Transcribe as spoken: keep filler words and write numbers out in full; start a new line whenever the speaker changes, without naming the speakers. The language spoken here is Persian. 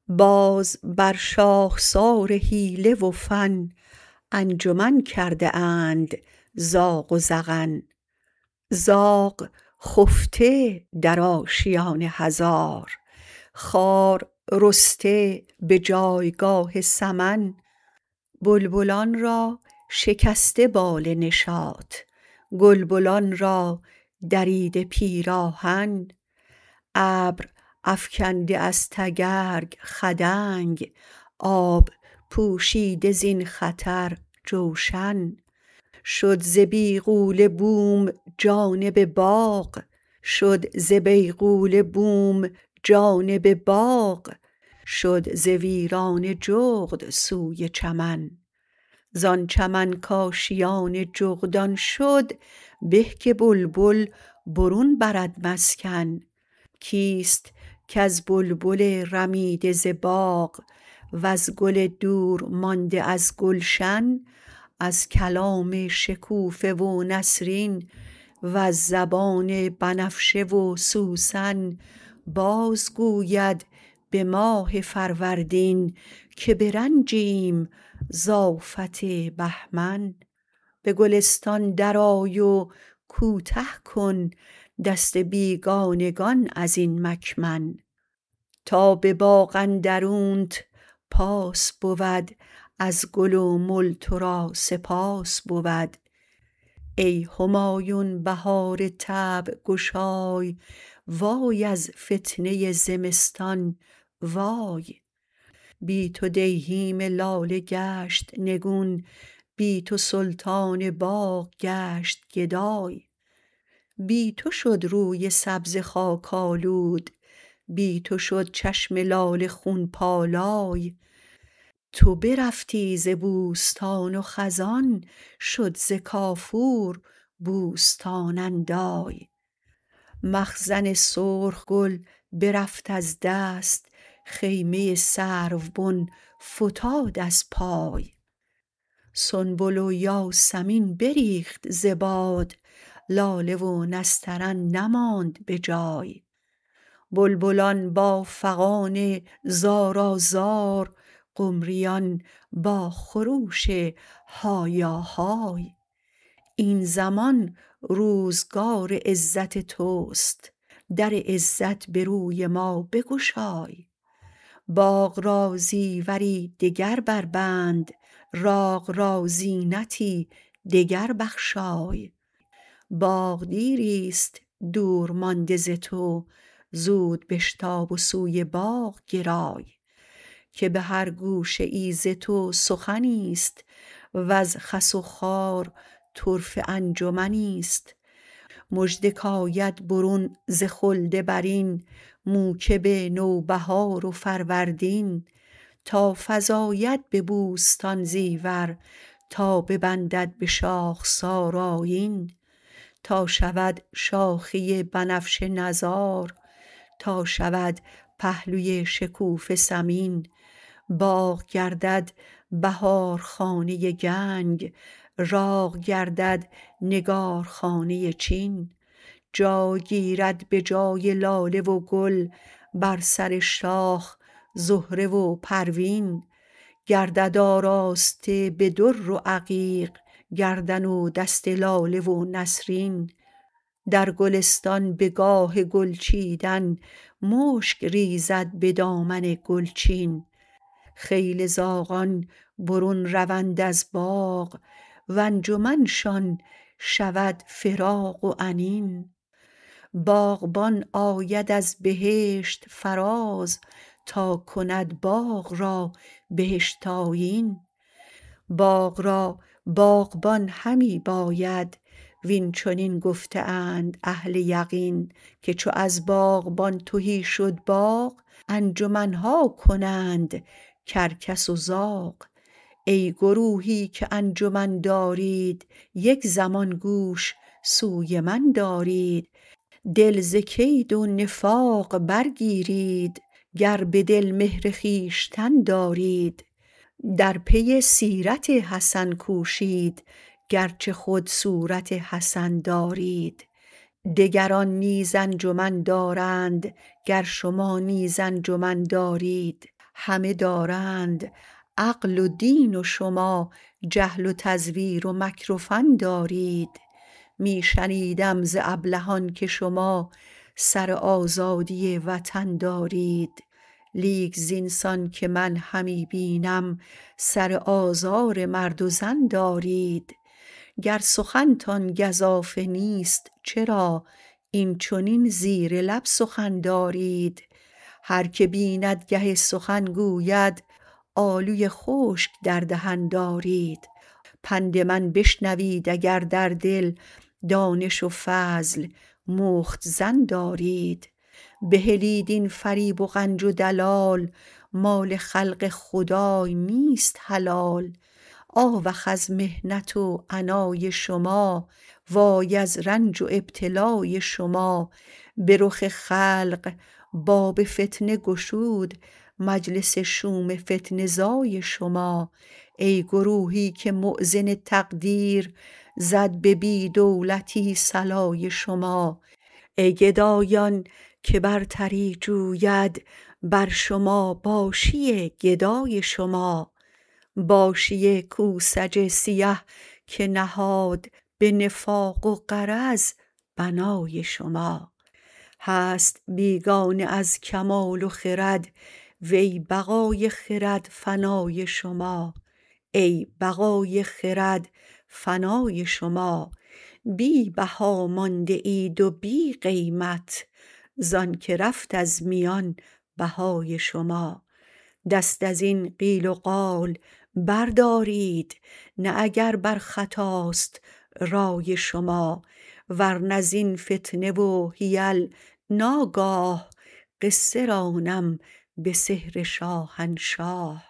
باز بر شاخسار حیله و فن انجمن کرده اند زاغ و زغن. زاغ خفته در آشیان هزار، خار رسته به جایگاه سمن. بلبلان را شکسته بال نشاط، گلبنان را دریده پیراهن. ابر افکنده از تگرگ خدنگ، آب پوشیده زین خطر جوشن. شد ز بیغوله بوم جانب باغ، شد ز ویرانه جغد سوی چمن. زان چمن کاشیان جغدان شد، به که بلبل برون برد مسکن. کیست کز بلبل رمیده ز باغ، وز گل دور مانده از گلشن. از کلام شکوفه و نسرین، وز زبان بنفشه و سوسن باز گوید به ماه فروردین، که به رنجیم ز آفت بهمن. به گلستان درآی و کوته کن دست بیگانگان ازین مکمن. تا به باغ اندرونت پاس بود، از گل و مل ترا سپاس بود. ای همایون بهار طبع گشای، وای از فتنه زمستان وای. بی تو دیهیم لاله گشت نگون، بی تو سلطان باغ گشت گدای. بی تو شد روی سبزه خاک آلود، بی تو شد چشم لاله خون پالای. تو برفتی ز بوستان و خزان، شد ز کافور بوستان اندای. مخزن سرخ گل برفت از دست، خیمه سروبن فتاد از پای. سنبل و یاسمین بریخت ز باد، لاله و نسترن نماند به جای. بلبلان با فغان زارآزار، قمریان با خروش هایاهای. این زمان روزگار عزت توست، در عزت به روی ما بگشای. باغ را زیوری دگر بربند، راغ را زینتی دگر بخشای. باغ دیریست دور مانده ز تو، زود بشتاب و سوی باغ گرای. که به هر گوشه ای ز تو سخنیست، وز خس و خار طرفه انجمنیست. مژده کآید برون ز خلد برین، موکب نوبهار و فروردین. تا فزاید به بوستان زیور، تا ببندد به شاخسار آیین. تا شود شاخه بنفشه نزار، تا شود پهلوی شکوفه سمین. باغ گردد بهارخانه گنگ، راغ گردد نگارخانه چین. جای گیرد به جای لاله و گل، بر سر شاخ زهره و پروین. گردد آراسته به در و عقیق، گردن و دست لاله و نسرین. در گلستان به گاه گل چیدن، مشک ریزد به دامن گلچین. خیل زاغان برون روند از باغ، و انجمنشان شود فراق و انین. باغبان آید از بهشت فراز، تا کند باغ را بهشت آیین. باغ را باغبان همی باید، وین چنین گفته اند اهل یقین. که چو از باغبان تهی شد باغ، انجمنها کنند کرکس و زاغ. ای گروهی که انجمن دارید، یک زمان گوش سوی من دارید. دل ز کید و نفاق برگیرید، گر به دل مهر خویشتن دارید. در پی سیرت حسن کوشید، گرچه خود صورت حسن دارید. دگران نیز انجمن دارند، گر شما نیز انجمن دارید. همه دارند عقل و دین و شما جهل و تزویر و مکر و فن دارید. می شنیدم ز ابلهان که شما سر آزادی وطن دارید. لیک زینسان که من همی بینم سر آزار مرد و زن دارید. گر سخنتان گزافه نیست چرا این چنین زیر لب سخن دارید. هر که بیند گه سخن گوید آلوی خشک در دهن دارید. پند من بشنوید اگر در دل دانش و فضل مختزن دارید. بهلید این فریب و غنج و دلال مال خلق خدای نیست حلال. آوخ از محنت و عنای شما وای از رنج و ابتلای شما. به رخ خلق باب فتنه گشود مجلس شوم فتنه زای شما. ای گروهی که مؤذن تقدیر زد به بی دولتی صلای شما. ای گدایان که برتری جوید بر شما باشی گدای شما. باشی کوسج سیه که نهاد به نفاق و غرض بنای شما. هست بیگانه از کمال و خرد وی بقای خرد فنای شما. ای بقای خرد فنای شما. بی بها مانده اید و بی قیمت زان که رفت از میان بهای شما. دست ازین قیل و قال بردارید نه اگر بر خطاست رای شما. ورنه زین فتنه و حیل ناگاه قصه رانم به سحر شاهنشاه.